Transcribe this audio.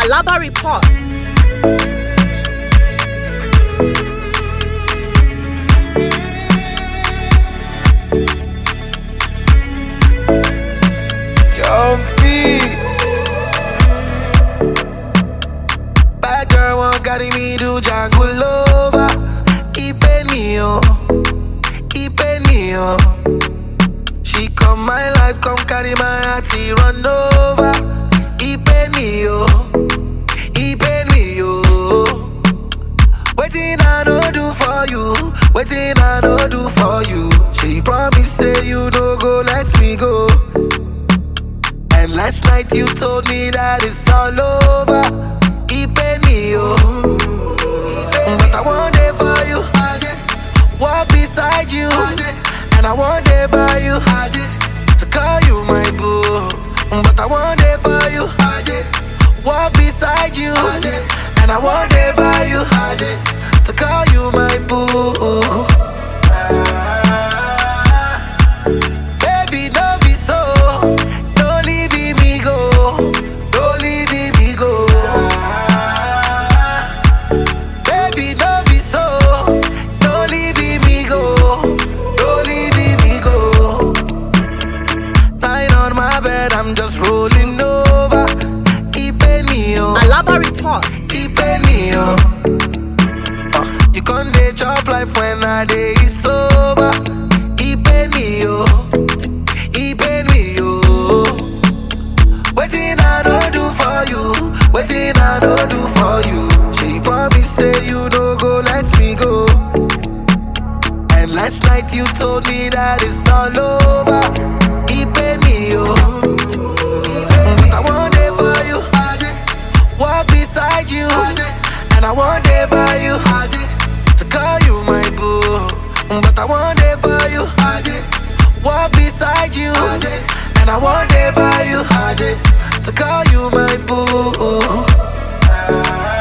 Alaba Report. Jumpy. Bad girl won't carry me to jungle over. Keep it me on, keep it me on. She come my life, come carry my heart, she run over. Keep it me on, keep it me on. Waiting I no do for you, waiting I no do for you. She promise say you no go let me go. And last night you told me that it's all over. Keep me, oh. But I want it for you. Walk beside you. And I want it by you. To call you my boo. But I want it for you. Walk beside you. And I want it by you. To call you my boo. Baby, don't be so. Don't leave me go. Don't leave me go. Baby, don't be so. Don't leave me go. Don't leave me go. Lying on my bed, I'm just rolling over. Keeping me on. Alaba Report. Keeping me on. You can't dey chop life when I dey sober. Keeping me on. Keeping me on. Waiting I don't do for you. Waiting I don't do for you. She promise say you no go let me go. And last night you told me that it's all over. Keeping me on. But I want it for you. Walk beside you. And I want it by you. To call you my boo. But I want it for you. Walk beside you. And I want it by you. To call you my boo.